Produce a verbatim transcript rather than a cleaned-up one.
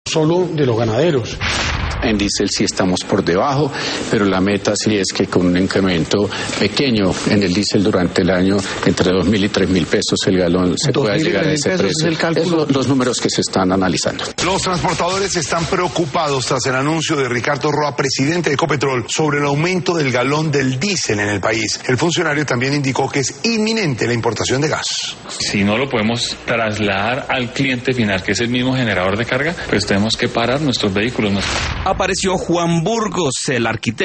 solo de los ganaderos. En diésel sí estamos por debajo, pero la meta sí es que con un incremento pequeño en el diésel durante el año, entre dos mil y tres mil pesos el galón, se pueda llegar a ese precio. Es el cálculo. Es lo, los números que se están analizando. Los transportadores están preocupados tras el anuncio de Ricardo Roa, presidente de Ecopetrol, sobre el aumento del galón del diésel en el país. El funcionario también indicó que es inminente la importación de gas. Si no lo podemos trasladar al cliente final, que es el mismo generador de carga, pues tenemos que parar nuestros vehículos. Apareció Juan Burgos, el arquitecto